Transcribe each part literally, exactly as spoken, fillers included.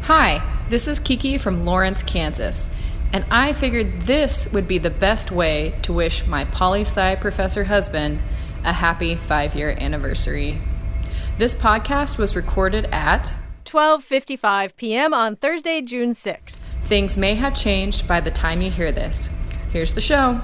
Hi, this is Kiki from Lawrence, Kansas, and I figured this would be the best way to wish my poli-sci professor husband a happy five-year anniversary. This podcast was recorded at twelve fifty-five p.m. on Thursday, June sixth. Things may have changed by the time you hear this. Here's the show.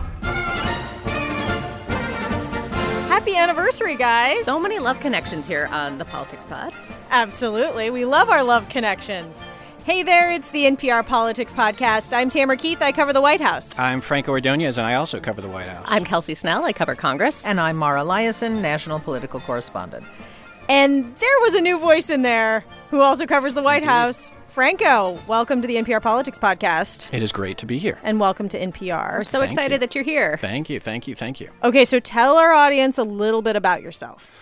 Happy anniversary, guys. So many love connections here on the Politics Pod. Absolutely. We love our love connections. Hey there, it's the N P R Politics Podcast. I'm Tamara Keith. I cover the White House. I'm Franco Ordonez, and I also cover the White House. I'm Kelsey Snell. I cover Congress. And I'm Mara Liasson, national political correspondent. And there was a new voice in there who also covers the White Indeed. House. Franco, welcome to the N P R Politics Podcast. It is great to be here. And welcome to N P R. We're so Thank excited you. that you're here. Thank you, thank you, thank you. Okay, so tell our audience a little bit about yourself.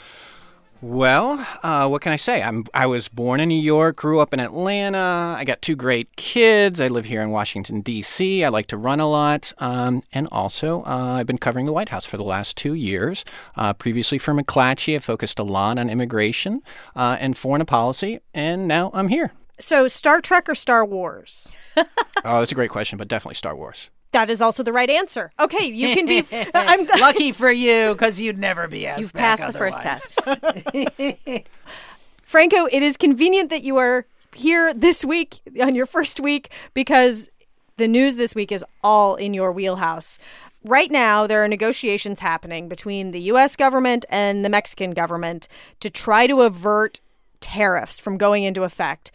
Well, uh, what can I say? I'm, I was born in New York, grew up in Atlanta. I got two great kids. I live here in Washington, D C. I like to run a lot. Um, and also, uh, I've been covering the White House for the last two years. Uh, previously for McClatchy, I focused a lot on immigration uh, and foreign policy. And now I'm here. So Star Trek or Star Wars? Oh, that's a great question, but definitely Star Wars. That is also the right answer. Okay, you can be... I'm Lucky for you, because you'd never be asked You've back passed the otherwise. first test. Franco, it is convenient that you are here this week, on your first week, because the news this week is all in your wheelhouse. Right now, there are negotiations happening between the U S government and the Mexican government to try to avert tariffs from going into effect.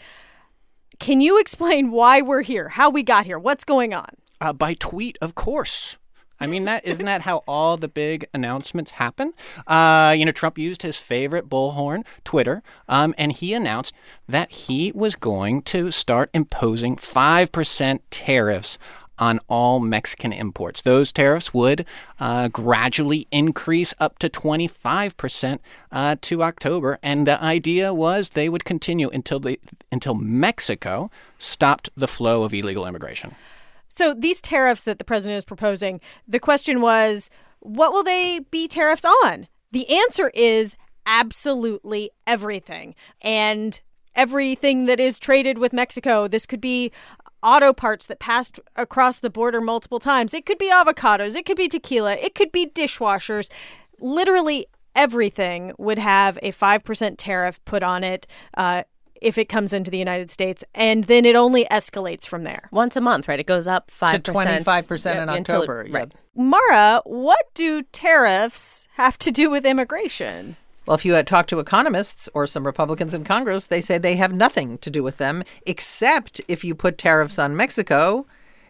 Can you explain why we're here, how we got here, what's going on? Uh, by tweet, of course. I mean, that isn't that how all the big announcements happen? Uh, you know, Trump used his favorite bullhorn, Twitter, um, and he announced that he was going to start imposing five percent tariffs on all Mexican imports. Those tariffs would uh, gradually increase up to twenty-five percent uh, to October, and the idea was they would continue until they, until Mexico stopped the flow of illegal immigration. So these tariffs that the president is proposing, the question was, what will they be tariffs on? The answer is absolutely everything. And everything that is traded with Mexico, this could be auto parts that passed across the border multiple times. It could be avocados. It could be tequila. It could be dishwashers. Literally everything would have a five percent tariff put on it uh, if it comes into the United States, and then it only escalates from there. Once a month, right? It goes up five percent. To twenty-five percent in until October. It, right. Yeah. Mara, what do tariffs have to do with immigration? Well, if you had talked to economists or some Republicans in Congress, they say they have nothing to do with them, except if you put tariffs on Mexico,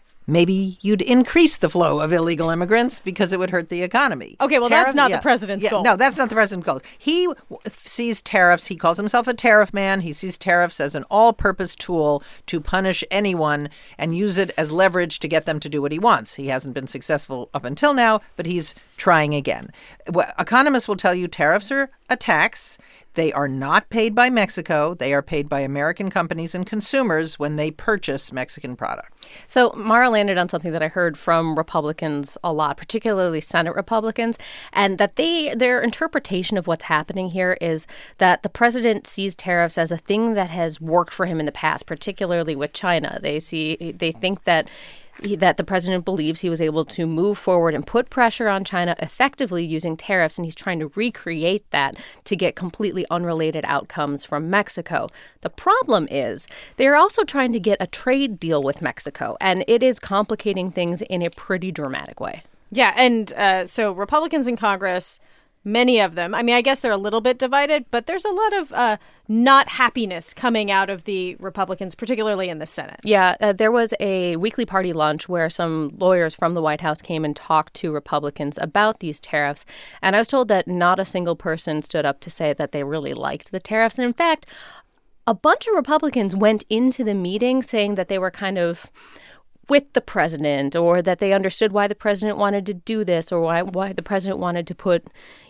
maybe you'd increase the flow of illegal immigrants because it would hurt the economy. Okay, well, Tariff, that's not yeah, the president's yeah, goal. No, that's not the president's goal. He w- sees tariffs. He calls himself a tariff man. He sees tariffs as an all-purpose tool to punish anyone and use it as leverage to get them to do what he wants. He hasn't been successful up until now, but he's trying again. Well, economists will tell you tariffs are a tax. They are not paid by Mexico. They are paid by American companies and consumers when they purchase Mexican products. So Mara landed on something that I heard from Republicans a lot, particularly Senate Republicans, and that they their interpretation of what's happening here is that the president sees tariffs as a thing that has worked for him in the past, particularly with China. They see they think that He, that the president believes he was able to move forward and put pressure on China effectively using tariffs, and he's trying to recreate that to get completely unrelated outcomes from Mexico. The problem is they're also trying to get a trade deal with Mexico, and it is complicating things in a pretty dramatic way. Yeah, and uh, so Republicans in Congress, many of them, I mean, I guess they're a little bit divided, but there's a lot of uh, not happiness coming out of the Republicans, particularly in the Senate. Yeah, uh, there was a weekly party lunch where some lawyers from the White House came and talked to Republicans about these tariffs. And I was told that not a single person stood up to say that they really liked the tariffs. And in fact, a bunch of Republicans went into the meeting saying that they were kind of with the president, or that they understood why the president wanted to do this, or why why the president wanted to put,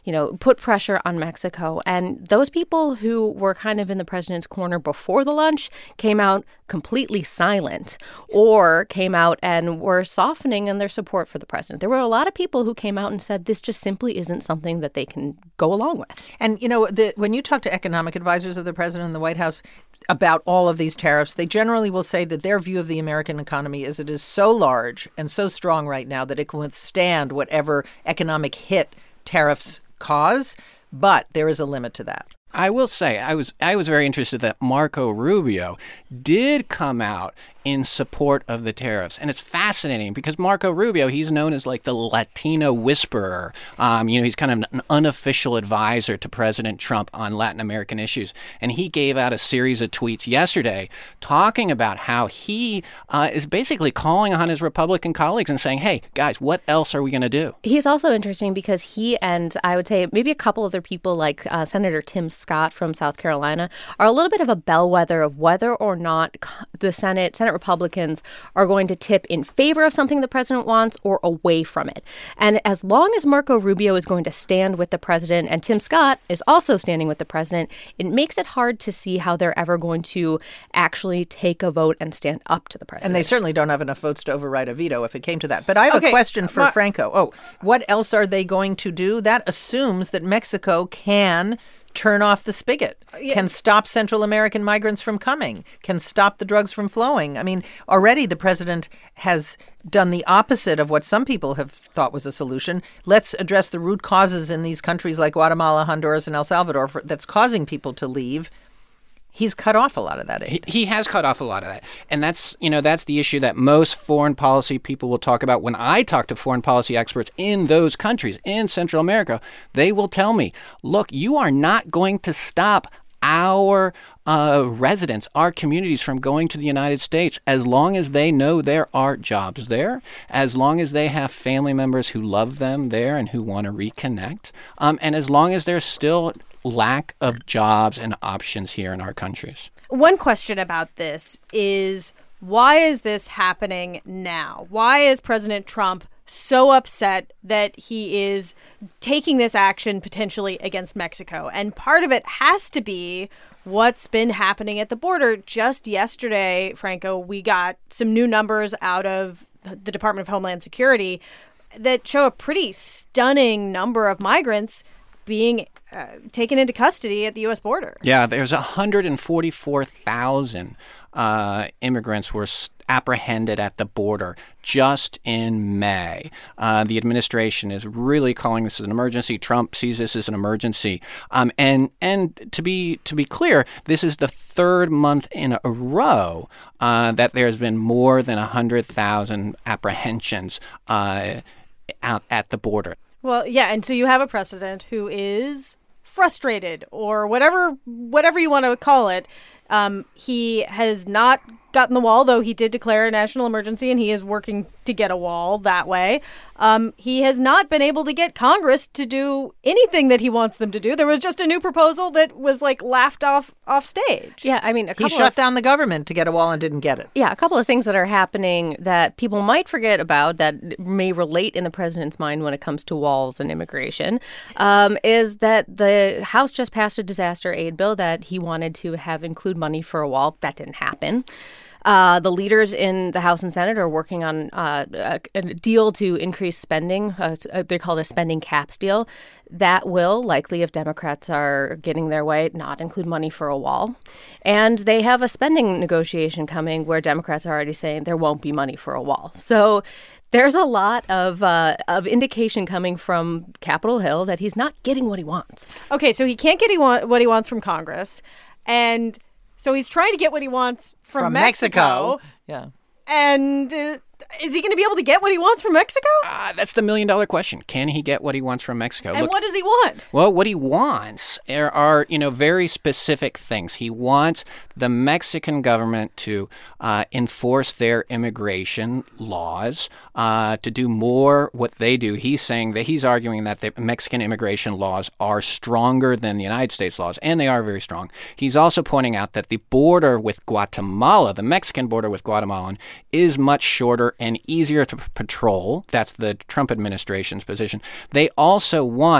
you know, put pressure on Mexico. And those people who were kind of in the president's corner before the lunch came out completely silent or came out and were softening in their support for the president. There were a lot of people who came out and said this just simply isn't something that they can go along with. And, you know, the, when you talk to economic advisors of the president in the White House about all of these tariffs, they generally will say that their view of the American economy is it is so large and so strong right now that it can withstand whatever economic hit tariffs cause. But there is a limit to that. I will say I was I was very interested that Marco Rubio did come out in support of the tariffs. And it's fascinating because Marco Rubio, he's known as like the Latino whisperer. Um, you know, he's kind of an unofficial advisor to President Trump on Latin American issues. And he gave out a series of tweets yesterday talking about how he uh, is basically calling on his Republican colleagues and saying, hey, guys, what else are we going to do? He's also interesting because he and I would say maybe a couple other people like uh, Senator Tim Scott from South Carolina are a little bit of a bellwether of whether or not the Senate, Senate Republicans are going to tip in favor of something the president wants or away from it. And as long as Marco Rubio is going to stand with the president and Tim Scott is also standing with the president, it makes it hard to see how they're ever going to actually take a vote and stand up to the president. And they certainly don't have enough votes to override a veto if it came to that. But I have okay. a question for Ma- Franco. Oh, what else are they going to do? That assumes that Mexico can turn off the spigot, Yeah. can stop Central American migrants from coming, can stop the drugs from flowing. I mean, already the president has done the opposite of what some people have thought was a solution. Let's address the root causes in these countries like Guatemala, Honduras, and El Salvador for, that's causing people to leave. He's cut off a lot of that aid. He, he has cut off a lot of that. And that's, you know, that's the issue that most foreign policy people will talk about. When I talk to foreign policy experts in those countries, in Central America, they will tell me, look, you are not going to stop our uh, residents, our communities from going to the United States as long as they know there are jobs there, as long as they have family members who love them there and who want to reconnect, um, and as long as there's still lack of jobs and options here in our countries. One question about this is, why is this happening now? Why is President Trump so upset that he is taking this action potentially against Mexico? And part of it has to be what's been happening at the border. Just yesterday, Franco, we got some new numbers out of the Department of Homeland Security that show a pretty stunning number of migrants being uh, taken into custody at the U S border. Yeah, there's one hundred forty-four thousand uh, immigrants were apprehended at the border just in May. Uh, the administration is really calling this an emergency. Trump sees this as an emergency. Um, and and to be to be clear, this is the third month in a row uh, that there's been more than one hundred thousand apprehensions uh, out at the border. Well, yeah, and so you have a president who is frustrated or whatever whatever you want to call it. Um, he has not gotten the wall, though he did declare a national emergency, and he is working to get a wall that way. Um, he has not been able to get Congress to do anything that he wants them to do. There was just a new proposal that was like laughed off off stage. Yeah, I mean, a He couple shut of, down the government to get a wall and didn't get it. yeah, a couple of things that are happening that people might forget about that may relate in the president's mind when it comes to walls and immigration um, is that the House just passed a disaster aid bill that he wanted to have include money for a wall. That didn't happen. Uh, the leaders in the House and Senate are working on uh, a, a deal to increase spending. Uh, they call it a spending caps deal. That will likely, if Democrats are getting their way, not include money for a wall. And they have a spending negotiation coming where Democrats are already saying there won't be money for a wall. So there's a lot of uh, of indication coming from Capitol Hill that he's not getting what he wants. Okay, so he can't get he want, what he wants from Congress, and so he's trying to get what he wants from, From Mexico. Mexico. Yeah. And uh, is he going to be able to get what he wants from Mexico? Uh, that's the million dollar question. Can he get what he wants from Mexico? And Look, what does he want? Well, what he wants are, are, you know, very specific things. He wants the Mexican government to uh, enforce their immigration laws, uh, to do more what they do. He's saying that he's arguing that the Mexican immigration laws are stronger than the United States laws, and they are very strong. He's also pointing out that the border with Guatemala, the Mexican border with Guatemala, is much shorter and easier to p- patrol. That's the Trump administration's position. They also want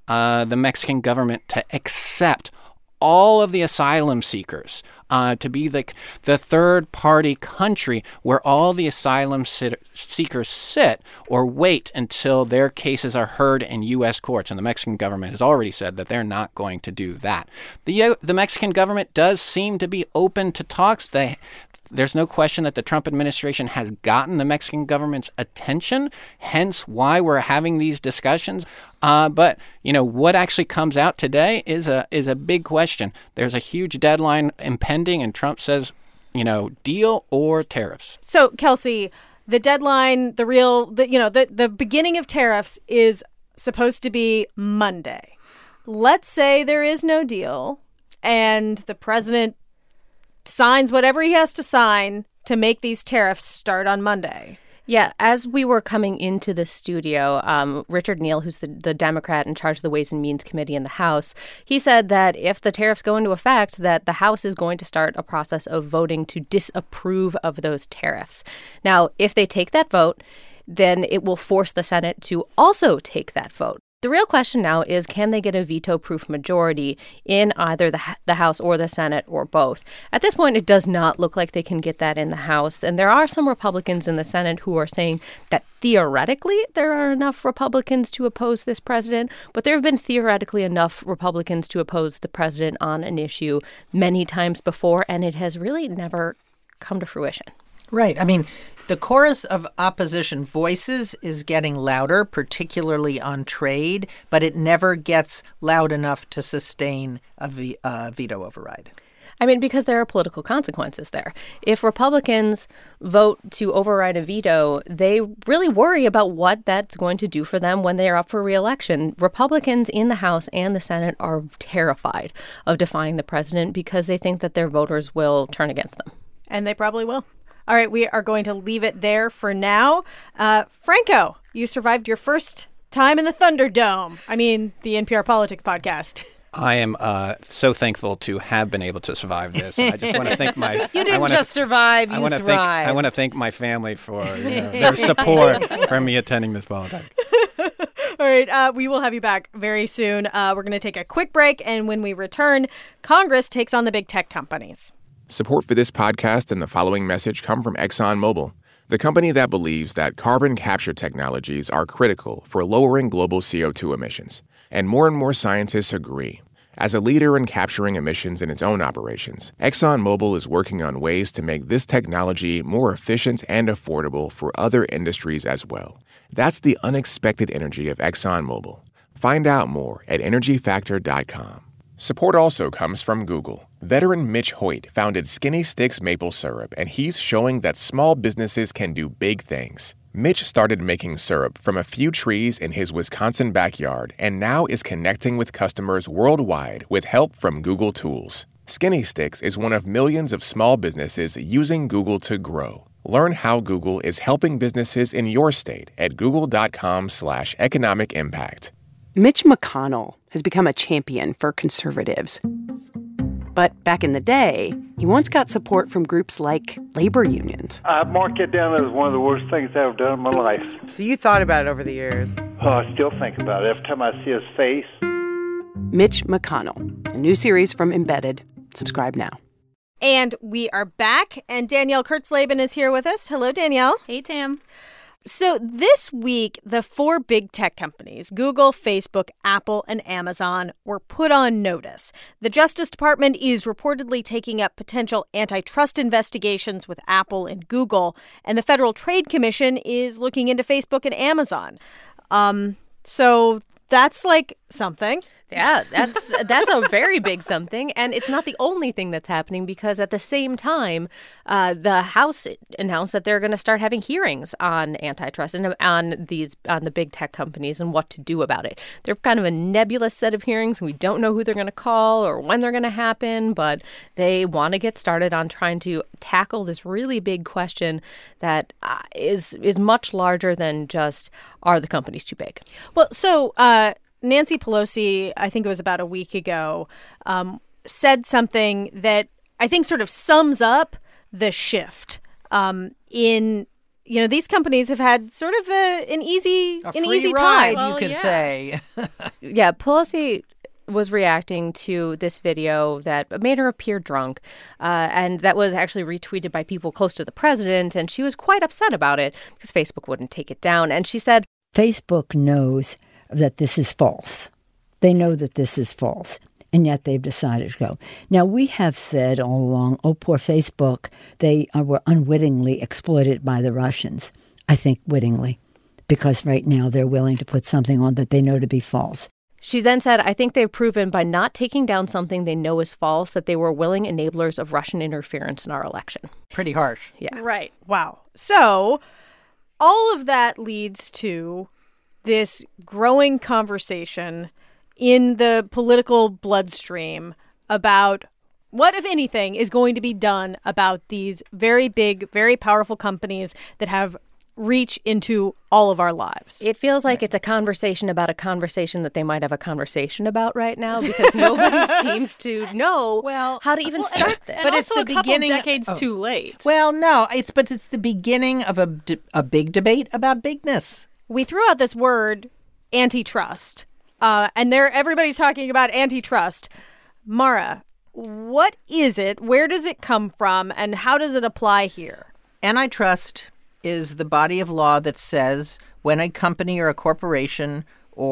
uh, the Mexican government to accept all of the asylum seekers, uh, to be the, the third-party country where all the asylum sit- seekers sit or wait until their cases are heard in U S courts. And the Mexican government has already said that they're not going to do that. The, uh, the Mexican government does seem to be open to talks. They There's no question that the Trump administration has gotten the Mexican government's attention, hence why we're having these discussions. Uh, but, you know, what actually comes out today is a is a big question. There's a huge deadline impending, and Trump says, you know, deal or tariffs. So, Kelsey, the deadline, the real, the, you know, the, the beginning of tariffs is supposed to be Monday. Let's say there is no deal and the president signs whatever he has to sign to make these tariffs start on Monday. Yeah, as we were coming into the studio, um, Richard Neal, who's the, the Democrat in charge of the Ways and Means Committee in the House, he said that if the tariffs go into effect, that the House is going to start a process of voting to disapprove of those tariffs. Now, if they take that vote, then it will force the Senate to also take that vote. The real question now is, can they get a veto-proof majority in either the, the House or the Senate or both? At this point, it does not look like they can get that in the House. And there are some Republicans in the Senate who are saying that theoretically there are enough Republicans to oppose this president. But there have been theoretically enough Republicans to oppose the president on an issue many times before, and it has really never come to fruition. Right. I mean, the chorus of opposition voices is getting louder, particularly on trade, but it never gets loud enough to sustain a ve- uh, veto override. I mean, because there are political consequences there. If Republicans vote to override a veto, they really worry about what that's going to do for them when they are up for re-election. Republicans in the House and the Senate are terrified of defying the president because they think that their voters will turn against them. And they probably will. All right, we are going to leave it there for now. Uh, Franco, you survived your first time in the Thunderdome. I mean, the N P R Politics podcast. I am uh, so thankful to have been able to survive this. I just want to thank my... You didn't wanna, just survive, you I wanna thrived. Thank, I want to thank my family for you know, their support for me attending this politics. All right, uh, we will have you back very soon. Uh, we're going to take a quick break, and when we return, Congress takes on the big tech companies. Support for this podcast and the following message come from ExxonMobil, the company that believes that carbon capture technologies are critical for lowering global C O two emissions. And more and more scientists agree. As a leader in capturing emissions in its own operations, ExxonMobil is working on ways to make this technology more efficient and affordable for other industries as well. That's the unexpected energy of ExxonMobil. Find out more at energy factor dot com. Support also comes from Google. Veteran Mitch Hoyt founded Skinny Sticks Maple Syrup, and he's showing that small businesses can do big things. Mitch started making syrup from a few trees in his Wisconsin backyard and now is connecting with customers worldwide with help from Google Tools. Skinny Sticks is one of millions of small businesses using Google to grow. Learn how Google is helping businesses in your state at google.com slash economic impact. Mitch McConnell has become a champion for conservatives. But back in the day, he once got support from groups like labor unions. I mark it down as one of the worst things I've done in my life. So you thought about it over the years? Oh, I still think about it every time I see his face. Mitch McConnell, a new series from Embedded. Subscribe now. And we are back, and Danielle Kurtzleben is here with us. Hello, Danielle. Hey, Tam. So this week, the four big tech companies, Google, Facebook, Apple, and Amazon, were put on notice. The Justice Department is reportedly taking up potential antitrust investigations with Apple and Google, and the Federal Trade Commission is looking into Facebook and Amazon. Um, so that's like something. Yeah, that's that's a very big something. And it's not the only thing that's happening, because at the same time, uh, the House announced that they're going to start having hearings on antitrust and on these on the big tech companies and what to do about it. They're kind of a nebulous set of hearings. We don't know who they're going to call or when they're going to happen, but they want to get started on trying to tackle this really big question that uh, is is much larger than just, are the companies too big? Well, so uh Nancy Pelosi, I think it was about a week ago, um, said something that I think sort of sums up the shift um, in you know, these companies have had sort of a, an easy, A an free easy ride, time. you could yeah. say. Yeah, Pelosi was reacting to this video that made her appear drunk, uh, and that was actually retweeted by people close to the president, and she was quite upset about it because Facebook wouldn't take it down. And she said, Facebook knows that this is false. They know that this is false, and yet they've decided to go. Now, we have said all along, oh, poor Facebook, they uh, were unwittingly exploited by the Russians. I think wittingly, because right now they're willing to put something on that they know to be false. She then said, I think they've proven by not taking down something they know is false that they were willing enablers of Russian interference in our election. Pretty harsh. Yeah. Right. Wow. So all of that leads to this growing conversation in the political bloodstream about what, if anything, is going to be done about these very big, very powerful companies that have reach into all of our lives. It feels like it's a conversation about a conversation that they might have a conversation about right now because nobody seems to know Well, how to even Well, start and, this. and But also it's the a couple beginning- decades oh. too late. Well, no, it's but it's the beginning of a, d- a big debate about bigness. We threw out this word, antitrust, uh, and there everybody's talking about antitrust. Mara, what is it? Where does it come from? And how does it apply here? Antitrust is the body of law that says when a company or a corporation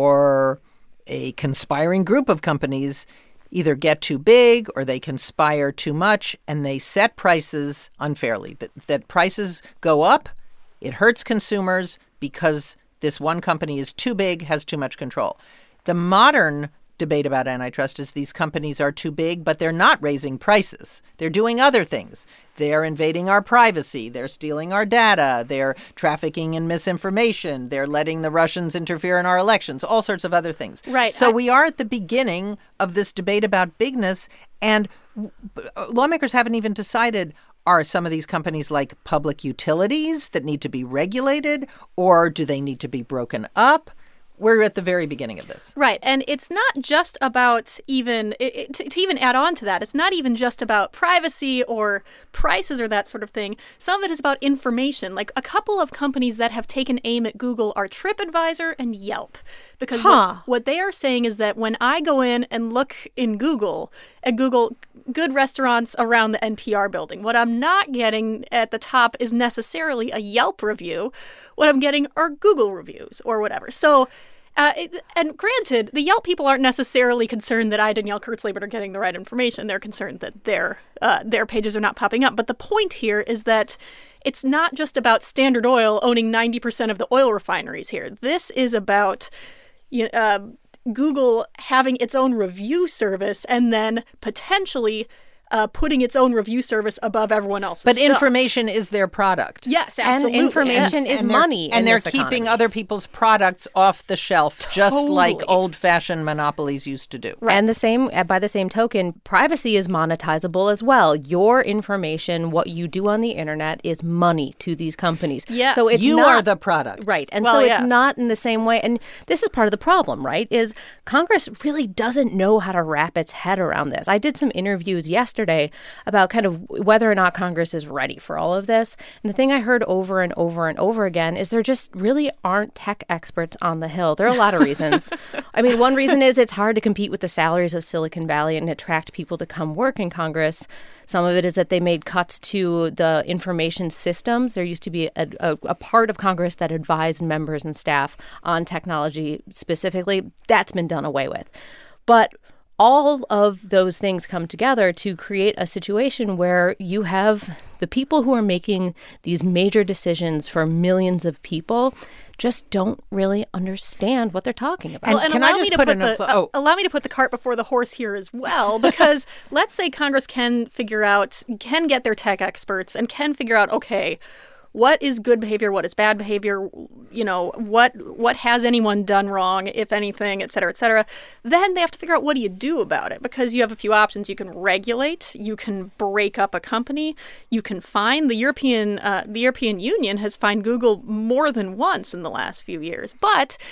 or a conspiring group of companies either get too big or they conspire too much and they set prices unfairly, that, that prices go up, it hurts consumers because this one company is too big, has too much control. The modern debate about antitrust is these companies are too big, but they're not raising prices. They're doing other things. They're invading our privacy. They're stealing our data. They're trafficking in misinformation. They're letting the Russians interfere in our elections, all sorts of other things. Right. So I- we are at the beginning of this debate about bigness, and w- lawmakers haven't even decided, are some of these companies like public utilities that need to be regulated, or do they need to be broken up? We're at the very beginning of this. Right. And it's not just about even, it, it, to, to even add on to that, it's not even just about privacy or prices or that sort of thing. Some of it is about information. Like a couple of companies that have taken aim at Google are TripAdvisor and Yelp. Because Huh. what, what they are saying is that when I go in and look in Google, at Google, good restaurants around the N P R building, what I'm not getting at the top is necessarily a Yelp review. What I'm getting are Google reviews or whatever. So, uh, it, and granted, the Yelp people aren't necessarily concerned that I, Danielle Kurtzleben, are getting the right information. They're concerned that their uh, their pages are not popping up. But the point here is that it's not just about Standard Oil owning ninety percent of the oil refineries here. This is about you know, uh, Google having its own review service and then potentially uh, putting its own review service above everyone else's But stuff. information is their product. Yes, And absolutely. information And- is And they're- money And in they're this keeping economy. other people's products off the shelf, just like Totally. old-fashioned monopolies used to do. And the same, by the same token, privacy is monetizable as well. Your information, what you do on the internet, is money to these companies. Yes. So it's You not, are the product. Right. And Well, so it's yeah. not in the same way. And this is part of the problem, right? Is Congress really doesn't know how to wrap its head around this. I did some interviews yesterday about kind of whether or not Congress is ready for all of this. And the thing I heard over and over and over again is there just really aren't tech experts on the Hill. There are a lot of reasons. I mean, one reason is it's hard to compete with the salaries of Silicon Valley and attract people to come work in Congress. Some of it is that they made cuts to the information systems. There used to be a, a, a part of Congress that advised members and staff on technology specifically. That's been done away with. But all of those things come together to create a situation where you have the people who are making these major decisions for millions of people just don't really understand what they're talking about. Well, and can allow I me just to put put in a the pl- uh, oh. allow me to put the cart before the horse here as well, because let's say Congress can figure out, can get their tech experts and can figure out, okay, what is good behavior, what is bad behavior, you know, what what has anyone done wrong, if anything, et cetera, et cetera. Then they have to figure out what do you do about it, because you have a few options. You can regulate, you can break up a company, you can fine. The European uh, the European Union has fined Google more than once in the last few years. But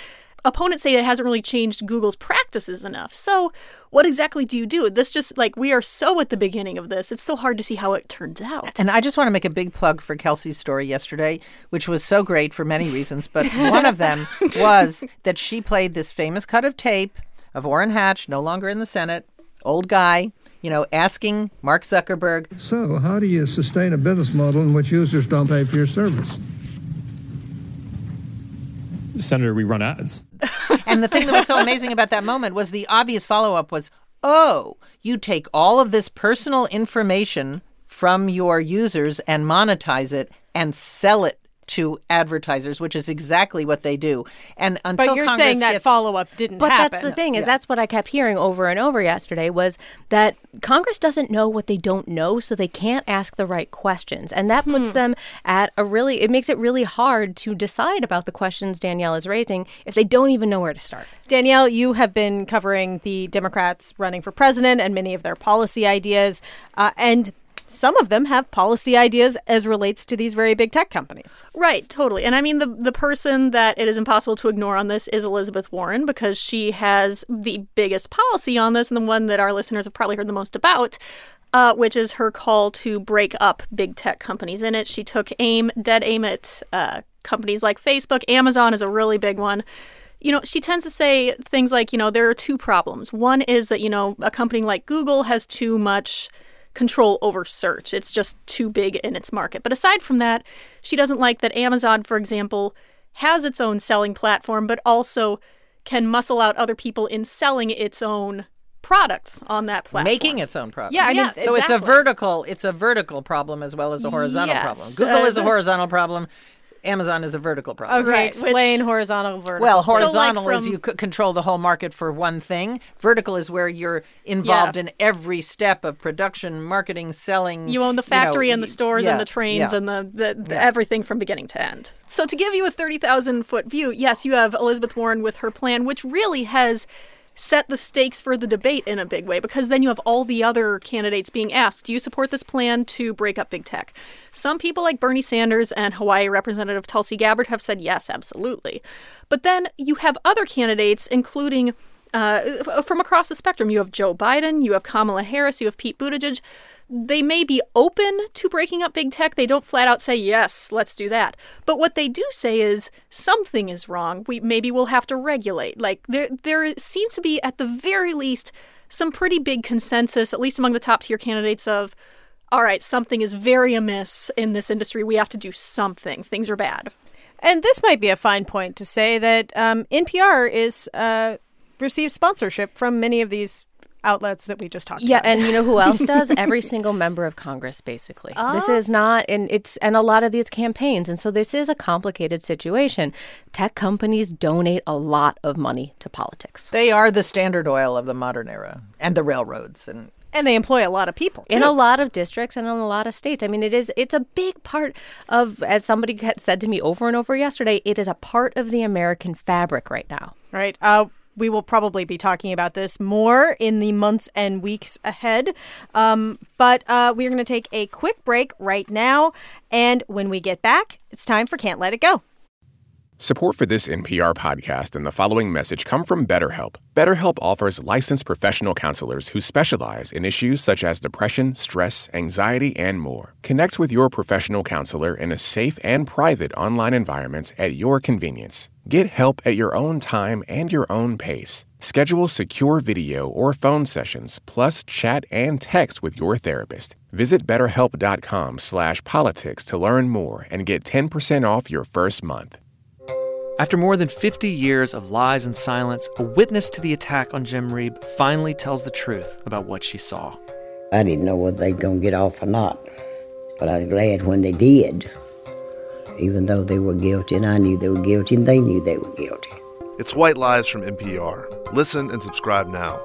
opponents say it hasn't really changed Google's practices enough. So what exactly do you do? This just like we are so at the beginning of this. It's so hard to see how it turns out. And I just want to make a big plug for Kelsey's story yesterday, which was so great for many reasons. But one of them was that she played this famous cut of tape of Orrin Hatch, no longer in the Senate, old guy, you know, asking Mark Zuckerberg. So how do you sustain a business model in which users don't pay for your service? Senator, we run ads. And the thing that was so amazing about that moment was the obvious follow-up was, oh, you take all of this personal information from your users and monetize it and sell it to advertisers, which is exactly what they do. And until But you're Congress saying that gets, follow-up didn't but happen. that's the thing, is Yeah. that's what I kept hearing over and over yesterday, was that Congress doesn't know what they don't know, so they can't ask the right questions. And that puts Hmm. them at a really, it makes it really hard to decide about the questions Danielle is raising if they don't even know where to start. Danielle, you have been covering the Democrats running for president and many of their policy ideas, uh, and some of them have policy ideas as relates to these very big tech companies. Right, totally. And I mean, the the person that it is impossible to ignore on this is Elizabeth Warren, because she has the biggest policy on this and the one that our listeners have probably heard the most about, uh, which is her call to break up big tech companies. In it, she took aim, dead aim at uh, companies like Facebook. Amazon is a really big one. You know, she tends to say things like, you know, there are two problems. One is that, you know, a company like Google has too much control over search. It's just too big in its market. But aside from that, she doesn't like that Amazon, for example, has its own selling platform, but also can muscle out other people in selling its own products on that platform. making its own product. Yeah, I mean, Yes, So it's a exactly. vertical, it's a vertical problem as well as a horizontal Yes, problem. Google uh, is a horizontal problem. Amazon is a vertical problem. Okay, Right, explain which- horizontal, vertical. Well, So, like, horizontal is from- you c- control the whole market for one thing. Vertical is where you're involved Yeah. in every step of production, marketing, selling. You own the know, factory and the stores yeah, and the trains yeah. and the, the, the everything from beginning to end. So to give you a thirty thousand foot view, yes, you have Elizabeth Warren with her plan, which really has set the stakes for the debate in a big way, because then you have all the other candidates being asked, do you support this plan to break up big tech? Some people like Bernie Sanders and Hawaii Representative Tulsi Gabbard have said yes, absolutely. But then you have other candidates, including uh, from across the spectrum. You have Joe Biden, you have Kamala Harris, you have Pete Buttigieg. They may be open to breaking up big tech. They don't flat out say, yes, let's do that. But what they do say is something is wrong. We maybe we'll have to regulate. Like there there seems to be, at the very least, some pretty big consensus, at least among the top tier candidates, of, all right, something is very amiss in this industry. We have to do something. Things are bad. And this might be a fine point to say that um, N P R is uh, receives sponsorship from many of these outlets that we just talked Yeah, about. and you know who else does? Every single member of Congress, basically. Ah. This is not, and it's, and a lot of these campaigns, and so this is a complicated situation. Tech companies donate a lot of money to politics. They are the Standard Oil of the modern era, and the railroads, and And they employ a lot of people, too. In a lot of districts and in a lot of states. I mean, it is, it's a big part of, as somebody had said to me over and over yesterday, it is a part of the American fabric right now. Right. Uh, we will probably be talking about this more in the months and weeks ahead. Um, but uh, we're going to take a quick break right now. And when we get back, it's time for Can't Let It Go. Support for this N P R podcast and the following message come from BetterHelp. BetterHelp offers licensed professional counselors who specialize in issues such as depression, stress, anxiety, and more. Connect with your professional counselor in a safe and private online environment at your convenience. Get help at your own time and your own pace. Schedule secure video or phone sessions, plus chat and text with your therapist. Visit betterhelp.com slash politics to learn more and get ten percent off your first month. After more than fifty years of lies and silence, a witness to the attack on Jim Reeb finally tells the truth about what she saw. I didn't know whether they'd gonna get off or not, but I was glad when they did. Even though they were guilty, and I knew they were guilty, and they knew they were guilty. It's White Lies from N P R. Listen and subscribe now.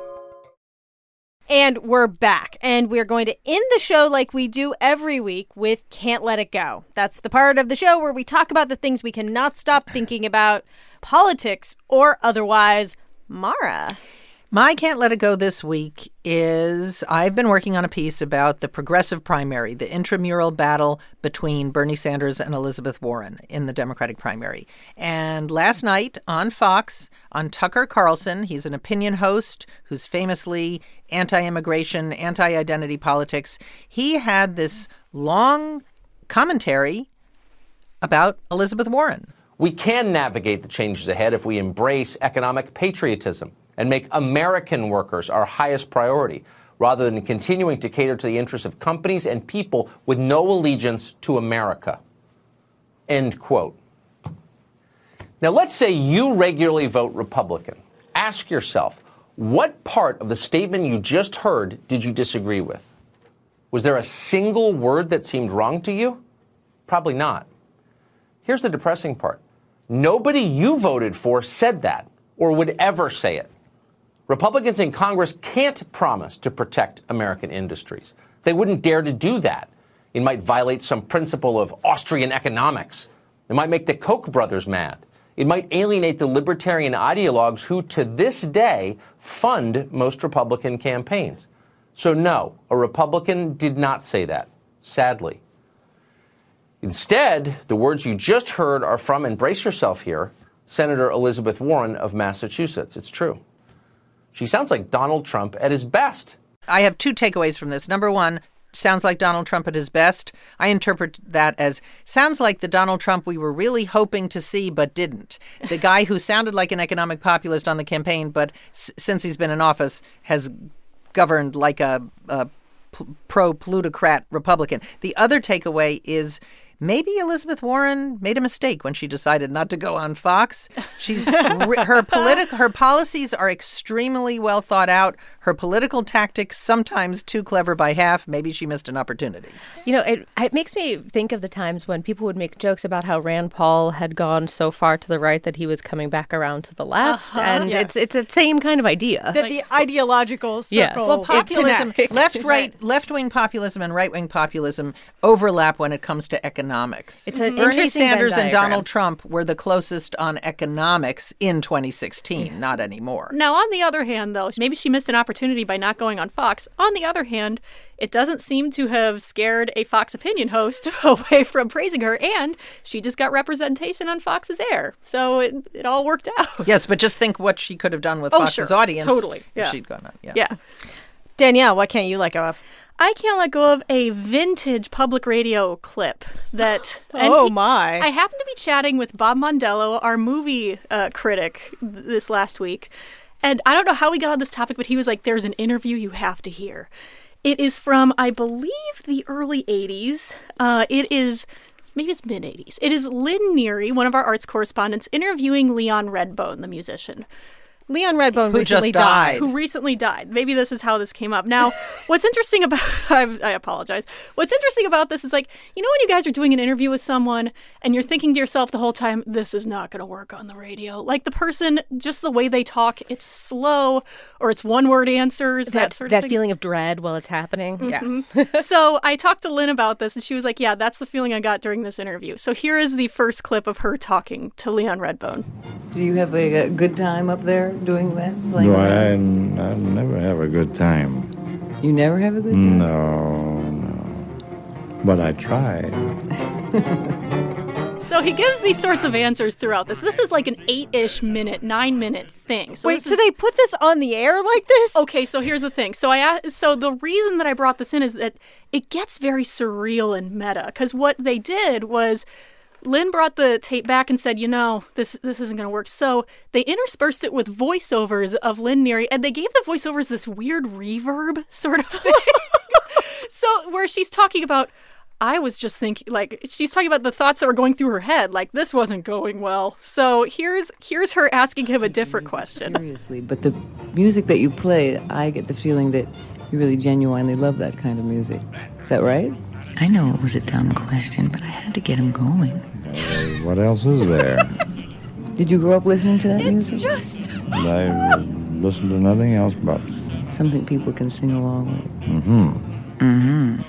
And we're back, and we're going to end the show like we do every week with Can't Let It Go. That's the part of the show where we talk about the things we cannot stop thinking about, politics or otherwise. Mara. My Can't Let It Go this week is I've been working on a piece about the progressive primary, the intramural battle between Bernie Sanders and Elizabeth Warren in the Democratic primary. And last night on Fox, on Tucker Carlson, he's an opinion host who's famously anti-immigration, anti-identity politics. He had this long commentary about Elizabeth Warren. We can navigate the changes ahead if we embrace economic patriotism and make American workers our highest priority, rather than continuing to cater to the interests of companies and people with no allegiance to America. End quote. Now, let's say you regularly vote Republican. Ask yourself, what part of the statement you just heard did you disagree with? Was there a single word that seemed wrong to you? Probably not. Here's the depressing part. Nobody you voted for said that or would ever say it. Republicans in Congress can't promise to protect American industries. They wouldn't dare to do that. It might violate some principle of Austrian economics. It might make the Koch brothers mad. It might alienate the libertarian ideologues who, to this day, fund most Republican campaigns. So no, a Republican did not say that, sadly. Instead, the words you just heard are from, and brace yourself here, Senator Elizabeth Warren of Massachusetts. It's true. She sounds like Donald Trump at his best. I have two takeaways from this. Number one, sounds like Donald Trump at his best. I interpret that as sounds like the Donald Trump we were really hoping to see but didn't. The guy who sounded like an economic populist on the campaign, but s- since he's been in office has governed like a, a p- pro-plutocrat Republican. The other takeaway is maybe Elizabeth Warren made a mistake when she decided not to go on Fox. She's her political her policies are extremely well thought out. Her political tactics sometimes too clever by half. Maybe she missed an opportunity. You know, it it makes me think of the times when people would make jokes about how Rand Paul had gone so far to the right that he was coming back around to the left, Uh-huh. and Yes. it's it's the same kind of idea. That the ideological circle. Yes. Well, populism, connects. left, right, left-wing populism and right-wing populism overlap when it comes to economics. It's an Bernie interesting Sanders Venn and diagram. Donald Trump were the closest on economics in twenty sixteen, not anymore. Now, on the other hand, though, maybe she missed an opportunity by not going on Fox. On the other hand, it doesn't seem to have scared a Fox opinion host away from praising her, and she just got representation on Fox's air. So it, it all worked out. Yes, but just think what she could have done with Oh, Fox's sure. audience Totally. if Yeah. she'd gone on. Yeah. Yeah. Danielle, what can't you let go of? I can't let go of a vintage public radio clip that. Oh, N P- my. I happened to be chatting with Bob Mondello, our movie uh, critic, th- this last week. And I don't know how we got on this topic, but he was like, there's an interview you have to hear. It is from, I believe, the early eighties. Uh, it is. Maybe it's mid-eighties. It is Lynn Neary, one of our arts correspondents, interviewing Leon Redbone, the musician. Leon Redbone Who recently just died. Who recently died. Maybe this is how this came up. Now, what's interesting about... I, I apologize. What's interesting about this is, like, you know when you guys are doing an interview with someone and you're thinking to yourself the whole time, this is not going to work on the radio. Like, the person, just the way they talk, it's slow or it's one-word answers, that That's, sort of that thing. feeling of dread while it's happening. Mhm. So I talked to Lynn about this, and she was like, yeah, that's the feeling I got during this interview. So here is the first clip of her talking to Leon Redbone. Do you have a, a good time up there doing that? Playing No, around? I, I never have a good time. You never have a good time? No, no. But I try. So he gives these sorts of answers throughout this. This is like an eight-ish minute, nine-minute thing. So Wait, this so is- they put this on the air like this? Okay, so here's the thing. So I a- so the reason that I brought this in is that it gets very surreal and meta, because what they did was Lynn brought the tape back and said, you know, this this isn't going to work. So they interspersed it with voiceovers of Lynn Neary, and they gave the voiceovers this weird reverb sort of thing. So where she's talking about, I was just thinking, like, she's talking about the thoughts that were going through her head, like, this wasn't going well. So here's here's her asking him a different question. Seriously, but the music that you play, I get the feeling that you really genuinely love that kind of music. Is that right? I know it was a dumb question, but I had to get him going. Uh, what else is there? Did you grow up listening to that It's music? just... I listen to nothing else but. Something people can sing along with. Mm-hmm. Mm-hmm.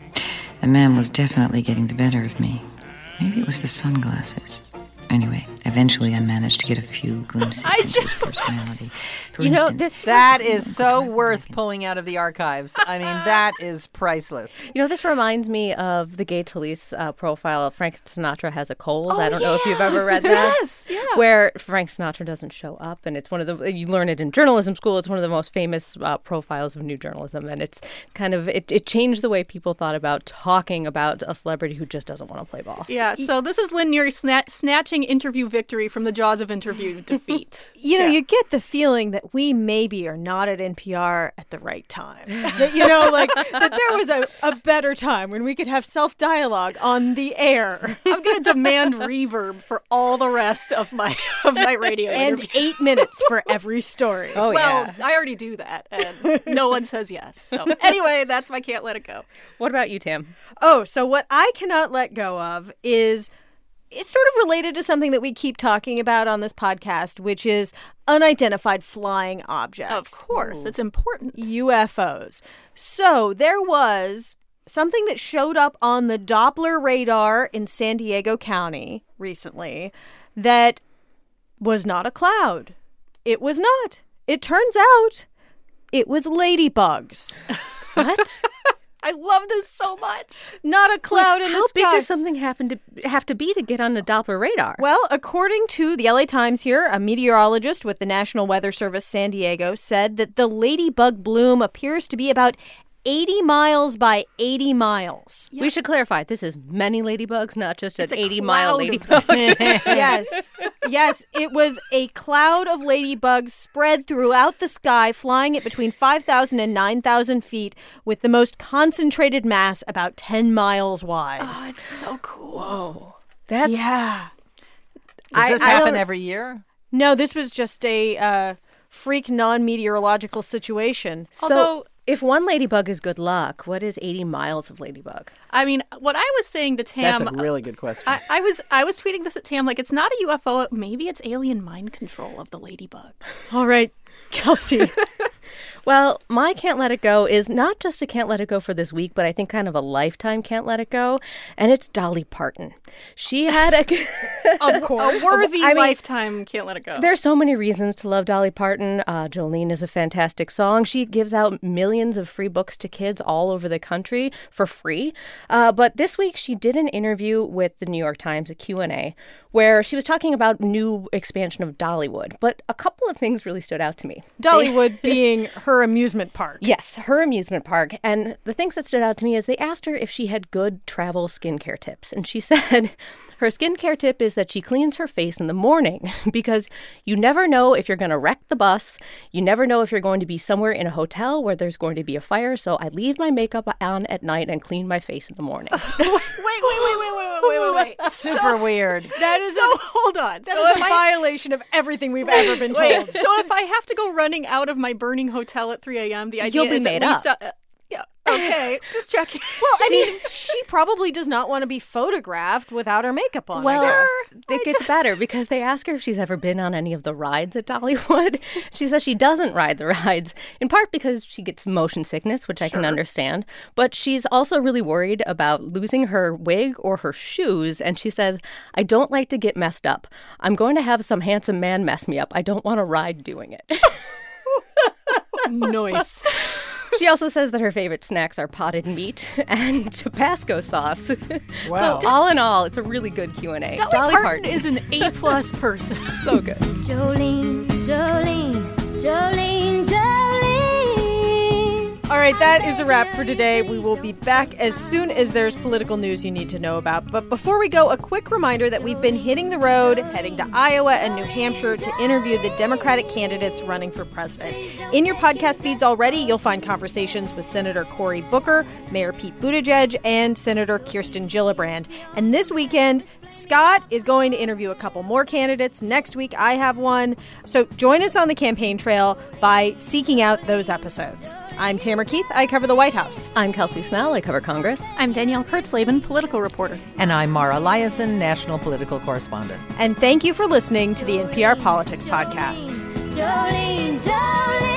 The man was definitely getting the better of me. Maybe it was the sunglasses. Anyway, evidently eventually I managed to get a few glimpses I into just, his personality. For you know, instance, this that is so worth pulling out of the archives. I mean, that is priceless. You know, this reminds me of the Gay Talese uh, profile. Frank Sinatra has a cold. Oh, I don't yeah. know if you've ever read that. Yes, yeah. Where Frank Sinatra doesn't show up, and it's one of the, you learn it in journalism school, it's one of the most famous uh, profiles of new journalism, and it's kind of, it, it changed the way people thought about talking about a celebrity who just doesn't want to play ball. Yeah, so this is Lynn Neary sna- snatching interview victory from the jaws of interview defeat. You know, Yeah. you get the feeling that we maybe are not at N P R at the right time. That, you know, like that there was a, a better time when we could have self-dialogue on the air. I'm going to demand reverb for all the rest of my of my radio And interview. eight minutes for every story. Oh, well, yeah. I already do that, and no one says yes. So anyway, that's my Can't Let It Go. What about you, Tam? Oh, so what I cannot let go of is it's sort of related to something that we keep talking about on this podcast, which is unidentified flying objects. Of course, it's important. U F Os. So there was something that showed up on the Doppler radar in San Diego County recently that was not a cloud. It was not. It turns out it was ladybugs. What? I love this so much. Not a cloud in How the sky. big does something happen to have to be to get on the Doppler radar? Well, according to the L A Times here, a meteorologist with the National Weather Service San Diego said that the ladybug bloom appears to be about eighty miles by eighty miles. We should clarify, this is many ladybugs, not just an It's a eighty-mile cloud of ladybug. Yes. Yes, it was a cloud of ladybugs spread throughout the sky, flying at between five thousand and nine thousand feet, with the most concentrated mass about ten miles wide. Oh, it's so cool. Whoa. That's... Yeah. Does this I- I happen don't- every year? No, this was just a uh, freak non-meteorological situation. So, Although- if one ladybug is good luck, what is eighty miles of ladybug? I mean, what I was saying to Tam... That's a really good question. I, I was I was tweeting this at Tam, like, it's not a U F O, maybe it's alien mind control of the ladybug. All right, Kelsey. Well, my Can't Let It Go is not just a Can't Let It Go for this week, but I think kind of a lifetime Can't Let It Go, and it's Dolly Parton. She had a... Of course. A worthy I mean, lifetime Can't Let It Go. There's so many reasons to love Dolly Parton. Uh, Jolene is a fantastic song. She gives out millions of free books to kids all over the country for free. Uh, but this week she did an interview with the New York Times, a Q and A, where she was talking about new expansion of Dollywood. But a couple of things really stood out to me. Dollywood being her amusement park. Yes, her amusement park. And the things that stood out to me is they asked her if she had good travel skincare tips. And she said her skincare tip is that she cleans her face in the morning because you never know if you're going to wreck the bus. You never know if you're going to be somewhere in a hotel where there's going to be a fire. So I leave my makeup on at night and clean my face in the morning. wait, wait, wait, wait, wait, wait, wait, wait, wait. Super so, weird. That is so a, hold on. that so is if a I, violation of everything we've ever been wait, told. so if I have to go running out of my burning hotel at three a.m., the idea You'll be is made at least up. Uh, yeah, okay, just checking. Well, I mean, she probably does not want to be photographed without her makeup on. Well, I guess. it I gets just- better because they ask her if she's ever been on any of the rides at Dollywood. She says she doesn't ride the rides, in part because she gets motion sickness, which I can understand. But she's also really worried about losing her wig or her shoes. And she says, I don't like to get messed up. I'm going to have some handsome man mess me up. I don't want to ride doing it. Nice. She also says that her favorite snacks are potted meat and Tabasco sauce. Wow. So all in all, it's a really good Q and A. Dolly, Dolly Parton, Parton is an A-plus person. So good. Jolene, Jolene, Jolene, Jolene. All right, that is a wrap for today. We will be back as soon as there's political news you need to know about. But before we go, a quick reminder that we've been hitting the road, heading to Iowa and New Hampshire to interview the Democratic candidates running for president. In your podcast feeds already, you'll find conversations with Senator Cory Booker, Mayor Pete Buttigieg, and Senator Kirsten Gillibrand. And this weekend, Scott is going to interview a couple more candidates. Next week, I have one. So join us on the campaign trail by seeking out those episodes. I'm Tamara Keith. I cover the White House. I'm Kelsey Snell. I cover Congress. I'm Danielle Kurtzleben, political reporter. And I'm Mara Liasson, national political correspondent. And thank you for listening to the N P R Politics Podcast. Jolene, Jolene.